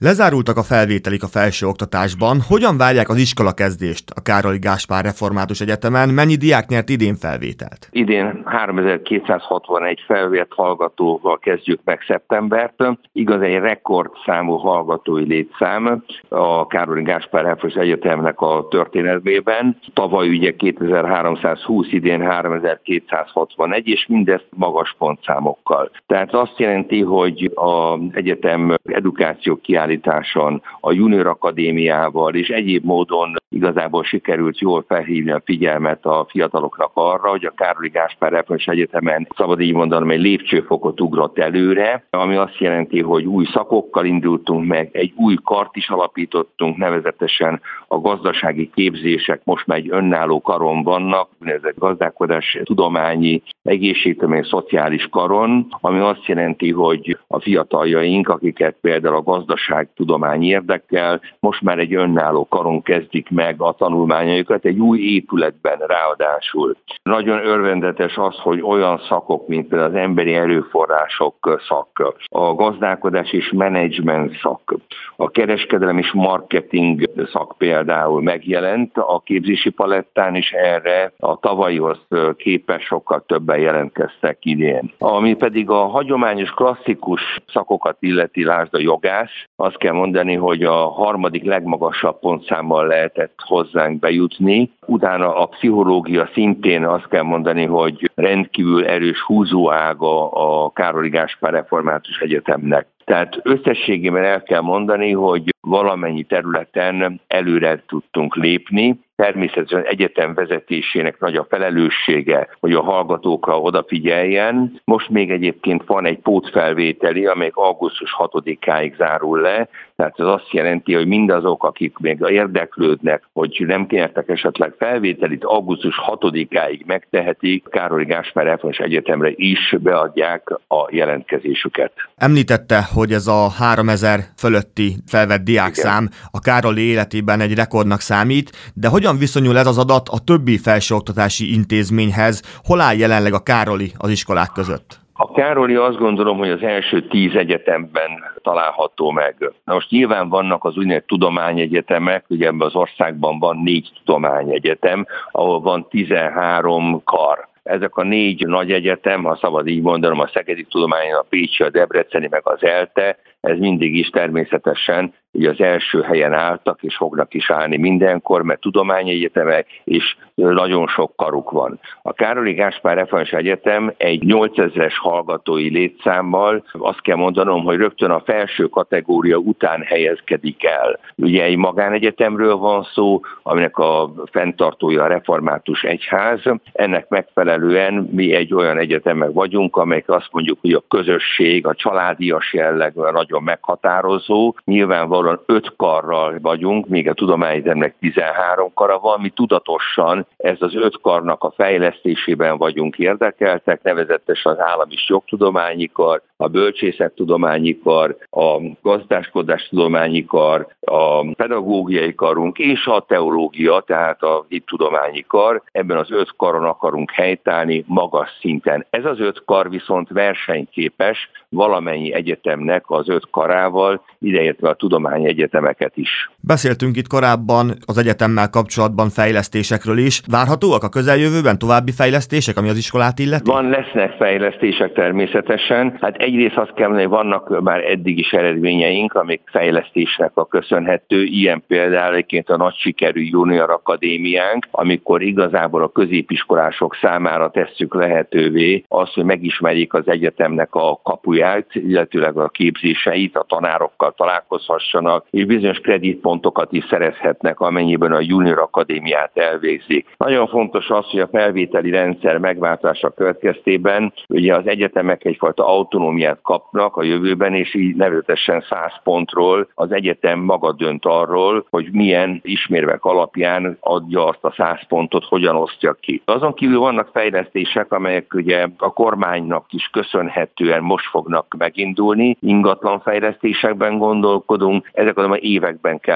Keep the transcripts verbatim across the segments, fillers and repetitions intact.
Lezárultak a felvételik a felsőoktatásban. Hogyan várják az iskolakezdést a Károly Gáspár Református Egyetemen? Mennyi diák nyert idén felvételt? Idén háromezer-kétszázhatvanegy felvett hallgatóval kezdjük meg szeptembert. Igaz, egy rekordszámú hallgatói létszám a Károly Gáspár Református Egyetemnek a történetében. Tavaly ugye kétezer-háromszázhúsz, idén háromezer-kétszázhatvanegy, és mindezt magas pontszámokkal. Tehát azt jelenti, hogy az egyetem edukáció kiállításon, a Junior Akadémiával és egyéb módon igazából sikerült jól felhívni a figyelmet a fiataloknak arra, hogy a Károly Gáspár Református Egyetemen, szabad így mondanom, egy lépcsőfokot ugrott előre, ami azt jelenti, hogy új szakokkal indultunk meg, egy új kart is alapítottunk, nevezetesen a gazdasági képzések most már egy önálló karon vannak, ezek gazdálkodás, tudományi, egészségtudományi, szociális karon, ami azt jelenti, hogy a fiataljaink, akiket például a gazdaságtudomány érdekel, most már egy önálló karon kezdik meg a tanulmányaikat, egy új épületben ráadásul. Nagyon örvendetes az, hogy olyan szakok, mint például az emberi erőforrások szak, a gazdálkodás és menedzsment szak, a kereskedelem és marketing szak például megjelent a képzési palettán, és erre a tavalyihoz képest sokkal többen jelentkeztek idén. Ami pedig a hagyományos klasszikus szakokat illeti, lásd a jogász, azt kell mondani, hogy a harmadik legmagasabb pontszámmal lehetett hozzánk bejutni. Utána a pszichológia szintén azt kell mondani, hogy rendkívül erős húzóága a Károly Gáspár Református Egyetemnek. Tehát összességében el kell mondani, hogy valamennyi területen előre tudtunk lépni. Természetesen az egyetem vezetésének nagy a felelőssége, hogy a hallgatókra odafigyeljen. Most még egyébként van egy pótfelvételi, amely augusztus hatodikáig zárul le. Tehát ez azt jelenti, hogy mindazok, akik még érdeklődnek, hogy nem kértek esetleg felvételit, augusztus hatodikáig megtehetik, Károly Gáspár Református Egyetemre is beadják a jelentkezésüket. Említette, hogy ez a háromezer fölötti felvett diákszám a Károly életében egy rekordnak számít, de hogyan viszonyul ez az adat a többi felsőoktatási intézményhez? Hol áll jelenleg a Károly az iskolák között? A Károly azt gondolom, hogy az első tíz egyetemben található meg. Na most nyilván vannak az úgynevezett tudományegyetemek, ugye ebben az országban van négy tudományegyetem, ahol van tizenhárom kar. Ezek a négy nagy egyetem, ha szabad így mondanom, a Szegedi Tudományi, a Pécsi, a Debreceni, meg az ELTE, ez mindig is természetesen ugye az első helyen álltak, és fognak is állni mindenkor, mert tudományegyetemek, és nagyon sok karuk van. A Károly Gáspár Református Egyetem egy nyolcezres hallgatói létszámmal, azt kell mondanom, hogy rögtön a felső kategória után helyezkedik el. Ugye egy magánegyetemről van szó, aminek a fenntartója a Református Egyház. Ennek megfelelően mi egy olyan egyetemek vagyunk, amelyek azt mondjuk, hogy a közösség, a családias jelleg nagyon meghatározó. Nyilvánvalóan öt karral vagyunk, még a tudományegyetemnek tizenhárom kara van, mi tudatosan ez az öt karnak a fejlesztésében vagyunk érdekeltek, nevezetesen az állami jogtudományi kar, a bölcsészettudományi kar, a gazdálkodástudományi kar, a pedagógiai karunk és a teológia, tehát a hittudományi kar. Ebben az öt karon akarunk helytállni magas szinten. Ez az öt kar viszont versenyképes valamennyi egyetemnek az öt karával, ideértve a tudományegyetemeket is. Beszéltünk itt korábban az egyetemmel kapcsolatban fejlesztésekről is. Várhatóak a közeljövőben további fejlesztések, ami az iskolát illeti? Van, lesznek fejlesztések természetesen. Hát egyrészt azt kell mondani, hogy vannak már eddig is eredményeink, amik fejlesztésnek a köszönhető. Ilyen például egyébként a nagy sikerű Junior Akadémiánk, amikor igazából a középiskolások számára tesszük lehetővé azt, hogy megismerjék az egyetemnek a kapuját, illetőleg a képzéseit, a tanárokkal találkozhassanak, és bizonyos kreditpontokat is szerezhetnek, amennyiben a Junior Akadémiát elvégzik. Nagyon fontos az, hogy a felvételi rendszer megváltása következtében ugye az egyetemek egyfajta autonómiát kapnak a jövőben, és így nevezetesen száz pontról az egyetem maga dönt arról, hogy milyen ismérvek alapján adja azt a száz pontot, hogyan osztja ki. Azon kívül vannak fejlesztések, amelyek ugye a kormánynak is köszönhetően most fognak megindulni, ingatlan fejlesztésekben gondolkodunk, ezek azonban években kell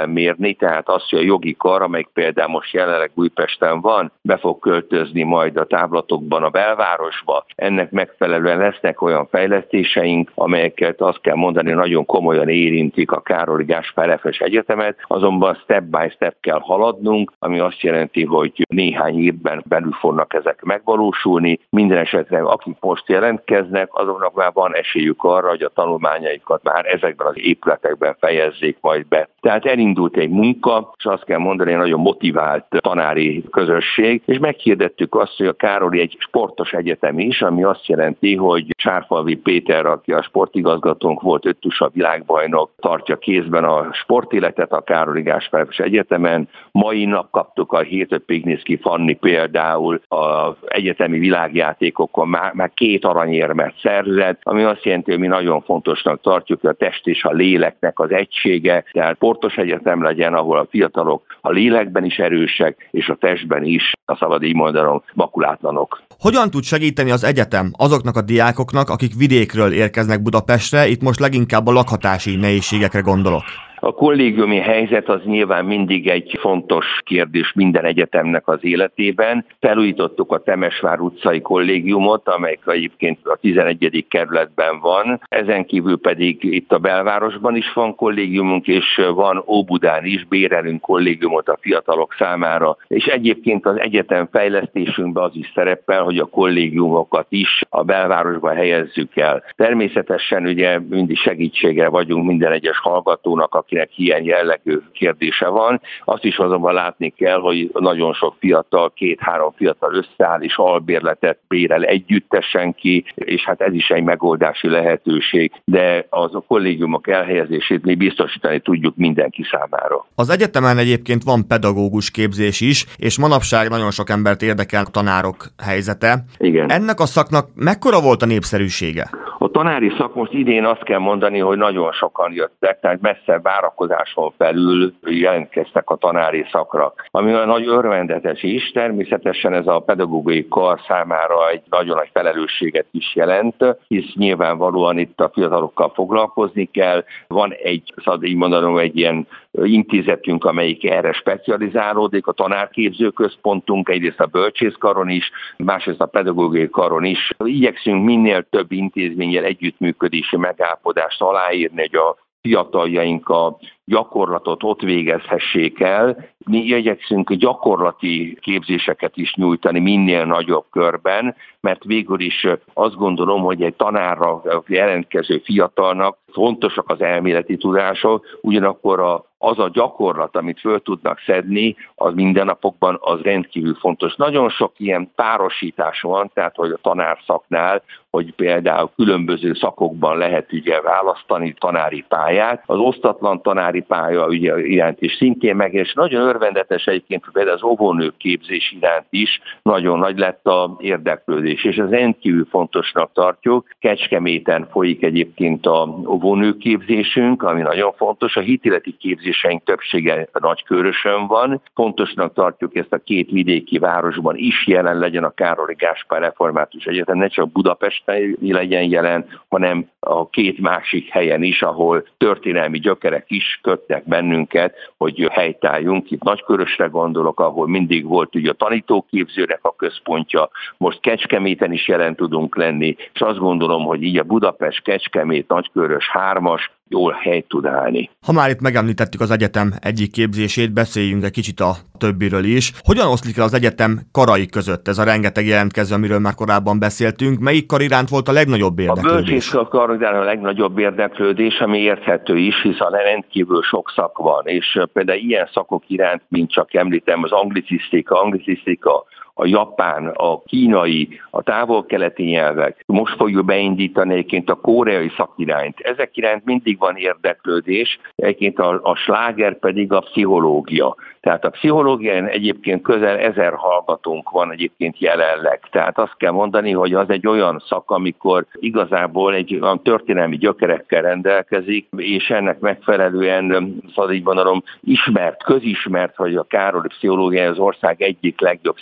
kell mérni, tehát az, hogy a jogi kar, amelyik például most jelenleg Újpesten van, be fog költözni majd a távlatokban a belvárosba. Ennek megfelelően lesznek olyan fejlesztéseink, amelyeket azt kell mondani, nagyon komolyan érintik a Károly Gáspár Efes Egyetemet, azonban step by step kell haladnunk, ami azt jelenti, hogy néhány évben belül fognak ezek megvalósulni. Minden esetre, akik most jelentkeznek, azoknak már van esélyük arra, hogy a tanulmányaikat már ezekben az épületekben fejezzék majd be. Tehát elindult egy munka, és azt kell mondani, egy nagyon motivált tanári közösség, és meghirdettük azt, hogy a Károly egy sportos egyetem is, ami azt jelenti, hogy Sárfalvi Péter, aki a sportigazgatónk volt, öttusa világbajnok, tartja kézben a sportéletet a Károly Gáspár Efes Egyetemen. Mai nap kaptuk a Hétö-Pigniszki Fanni például az egyetemi világjátékokon már, már két aranyérmet szerzett, ami azt jelenti, hogy mi nagyon fontosnak tartjuk, hogy a test és a léleknek az egysége, tehát sportos egyetem legyen, ahol a fiatalok a lélekben is erősek, és a testben is, a szabad így mondanom, makulátlanok. Hogyan tud segíteni az egyetem azoknak a diákoknak, akik vidékről érkeznek Budapestre, itt most leginkább a lakhatási nehézségekre gondolok? A kollégiumi helyzet az nyilván mindig egy fontos kérdés minden egyetemnek az életében. Felújítottuk a Temesvár utcai kollégiumot, amely egyébként a tizenegyedik kerületben van. Ezen kívül pedig itt a belvárosban is van kollégiumunk, és van Óbudán is, bérelünk kollégiumot a fiatalok számára. És egyébként az egyetem fejlesztésünkben az is szerepel, hogy a kollégiumokat is a belvárosban helyezzük el. Természetesen ugye mindig segítségre vagyunk minden egyes hallgatónak, akinek ilyen jellegű kérdése van. Azt is azonban látni kell, hogy nagyon sok fiatal, két-három fiatal összeáll és albérletet bérel együttesen ki, és hát ez is egy megoldási lehetőség, de az a kollégiumok elhelyezését mi biztosítani tudjuk mindenki számára. Az egyetemen egyébként van pedagógus képzés is, és manapság nagyon sok embert érdekel a tanárok helyzete. Igen. Ennek a szaknak mekkora volt a népszerűsége? A tanári szak most idén azt kell mondani, hogy nagyon sokan jöttek, tehát messze várakozáson felül jelentkeztek a tanári szakra. Ami nagy örvendetes is, természetesen ez a pedagógiai kar számára egy nagyon nagy felelősséget is jelent, hisz nyilvánvalóan itt a fiatalokkal foglalkozni kell. Van egy, szóval így mondanom, egy ilyen intézetünk, amelyik erre specializálódik, a tanárképző központunk, egyrészt a bölcsészkaron is, másrészt a pedagógiai karon is. Igyekszünk minél több intézménnyel együttműködési megállapodást aláírni, hogy a fiataljaink a gyakorlatot ott végezhessék el. Mi igyekszünk gyakorlati képzéseket is nyújtani minél nagyobb körben, mert végül is azt gondolom, hogy egy tanárra jelentkező fiatalnak fontosak az elméleti tudások, ugyanakkor a, az a gyakorlat, amit föl tudnak szedni, az mindennapokban az rendkívül fontos. Nagyon sok ilyen párosítás van, tehát hogy a tanárszaknál, hogy például különböző szakokban lehet ugye választani tanári pályát. Az osztatlan tanári pálya ugye iránt is szintén meg, és nagyon örvendetes egyébként, hogy például az óvónők képzés iránt is nagyon nagy lett az érdeklődés, és ez rendkívül fontosnak tartjuk. Kecskeméten folyik egyébként a óvónők képzésünk, ami nagyon fontos. A hitéleti képzéseink többsége Nagykőrösön van. Fontosnak tartjuk ezt a két vidéki városban is jelen legyen a Károly Gáspár Református Egyetem, ne csak Budapesten legyen jelen, hanem a két másik helyen is, ahol történelmi gyökerek is kötnek bennünket, hogy helytálljunk. Itt Nagykörösre gondolok, ahol mindig volt ugye a tanítóképzőnek a központja, most Kecskeméten is jelen tudunk lenni, és azt gondolom, hogy így a Budapest, Kecskemét, Nagykörös hármas jól helyt tud állni. Ha már itt megemlítettük az egyetem egyik képzését, beszéljünk egy kicsit a többiről is. Hogyan oszlik el az egyetem karai között ez a rengeteg jelentkező, amiről már korábban beszéltünk? Melyik kar iránt volt a legnagyobb érdeklődés? A bölcsészkar kar iránt a legnagyobb érdeklődés, ami érthető is, hiszen rendkívül sok szak van, és például ilyen szakok iránt, mint csak említem, az anglicisztika, anglicisztika, a japán, a kínai, a távol-keleti nyelvek. Most fogjuk beindítani egyébként a koreai szakirányt. Ezek iránt mindig van érdeklődés, egyébként a, a sláger pedig a pszichológia. Tehát a pszichológián egyébként közel ezer hallgatónk van egyébként jelenleg. Tehát azt kell mondani, hogy az egy olyan szak, amikor igazából egy olyan történelmi gyökerekkel rendelkezik, és ennek megfelelően, szóval így mondanom, ismert, közismert, hogy a Károly pszichológia az ország egyik legjobb pszichológia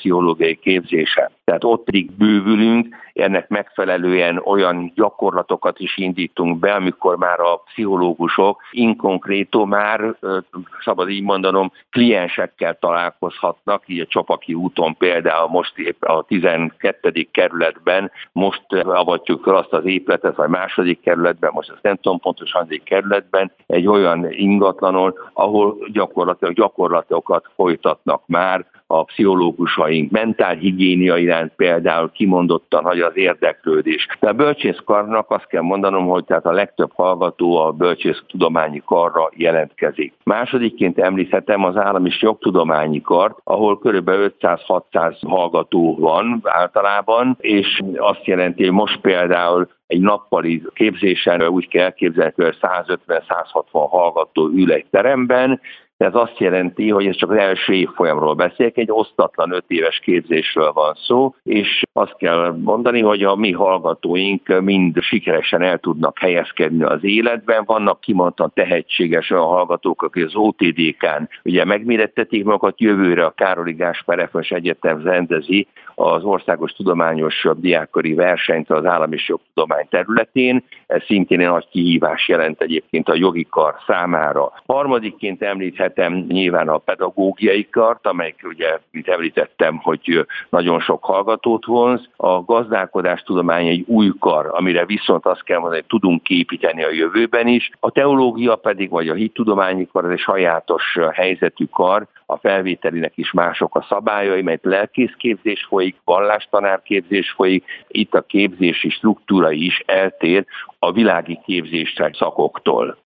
pszichológiai képzése. Tehát ott pedig bővülünk, ennek megfelelően olyan gyakorlatokat is indítunk be, amikor már a pszichológusok in concreto már, szabad így mondanom, kliensekkel találkozhatnak, így a Csapaki úton például most épp a tizenkettedik kerületben, most avatjuk fel azt az épületet, vagy második kerületben, most azt nem tudom pontosan, hanyadik kerületben, egy olyan ingatlanon, ahol gyakorlatilag gyakorlatokat folytatnak már a pszichológusaink, mentálhigiénia iránt például kimondottan nagy az érdeklődés. De a bölcsészkarnak azt kell mondanom, hogy tehát a legtöbb hallgató a bölcsésztudományi karra jelentkezik. Másodikként említhetem az állami jogtudományi kart, ahol kb. ötszáz-hatszáz hallgató van általában, és azt jelenti, hogy most például egy nappali képzésen úgy kell elképzelni, hogy százötven-százhatvan hallgató ül egy teremben. Ez azt jelenti, hogy ez csak az első évfolyamról beszélek, egy osztatlan öt éves képzésről van szó, és azt kell mondani, hogy a mi hallgatóink mind sikeresen el tudnak helyezkedni az életben. Vannak kimondottan tehetséges olyan hallgatók, akik az o té dé ká-n ugye megmérettetik magukat, jövőre a Károly Gáspár Református Egyetem rendezi az országos tudományos diákkari versenyt az állami és jogtudomány területén. Ez szintén egy nagy kihívás jelent egyébként a jogi kar számára. Harmadikként említhetem nyilván a pedagógiai kart, amelyik ugye, mint említettem, hogy nagyon sok hallgatót vonz. A gazdálkodástudomány egy új kar, amire viszont azt kell mondani, hogy tudunk képíteni a jövőben is. A teológia pedig, vagy a hittudományi kar, ez egy sajátos helyzetű kar, a felvételinek is mások a szabályai, mert lelkészképzés folyik, vallástanárképzés folyik, itt a képzési struktúra is eltér a világi képzések szakoktól.